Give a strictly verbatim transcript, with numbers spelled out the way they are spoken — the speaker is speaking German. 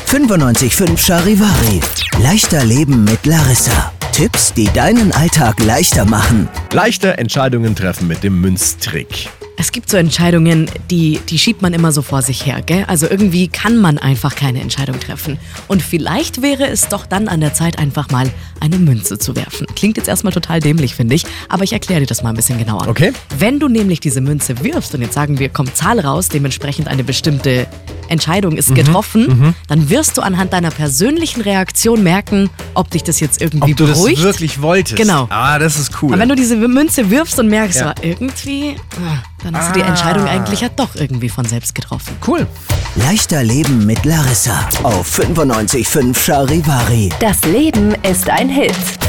fünfundneunzig Komma fünf Charivari. Leichter Leben mit Larissa. Tipps, die deinen Alltag leichter machen. Leichter Entscheidungen treffen mit dem Münztrick. Es gibt so Entscheidungen, die, die schiebt man immer so vor sich her, gell? Also irgendwie kann man einfach keine Entscheidung treffen. Und vielleicht wäre es doch dann an der Zeit, einfach mal eine Münze zu werfen. Klingt jetzt erstmal total dämlich, finde ich, aber ich erkläre dir das mal ein bisschen genauer. Okay. Wenn du nämlich diese Münze wirfst und jetzt sagen wir, kommt Zahl raus, dementsprechend eine bestimmte Entscheidung ist getroffen, mhm. dann wirst du anhand deiner persönlichen Reaktion merken, ob dich das jetzt irgendwie Ob du beruhigt. das wirklich wolltest. Genau. Ah, das ist cool. Aber wenn du diese Münze wirfst und merkst, Ja. so, irgendwie, ah, dann hast du die Entscheidung eigentlich ja doch irgendwie von selbst getroffen. Cool. Leichter Leben mit Larissa auf fünfundneunzig Komma fünf Charivari. Das Leben ist ein Hit.